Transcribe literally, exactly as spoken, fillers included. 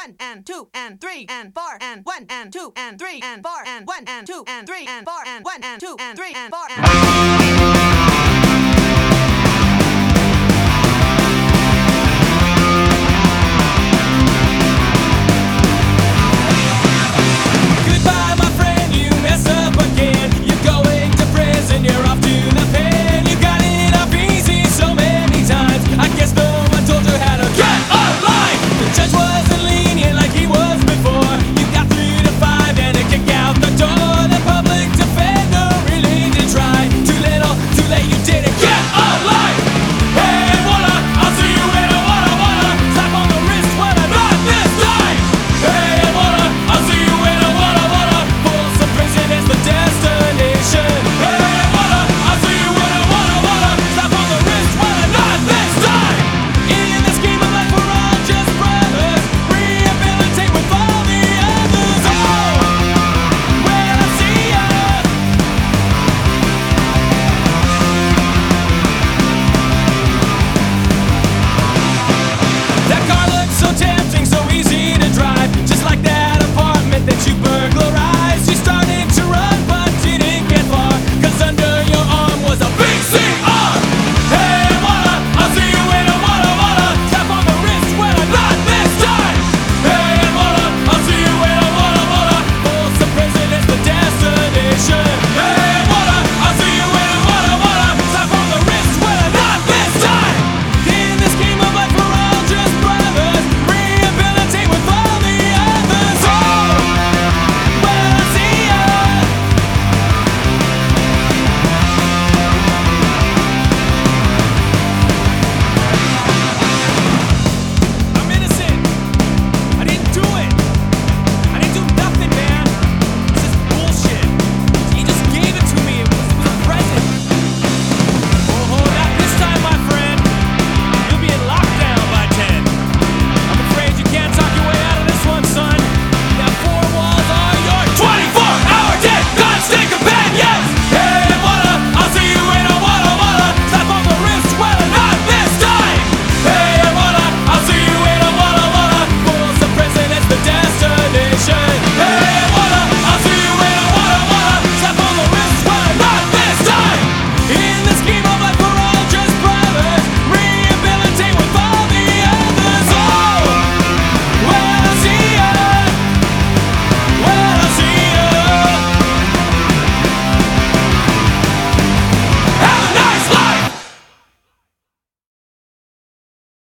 one and two and three and four and one and two and three and four and one and two and three and four and one and two and three and four and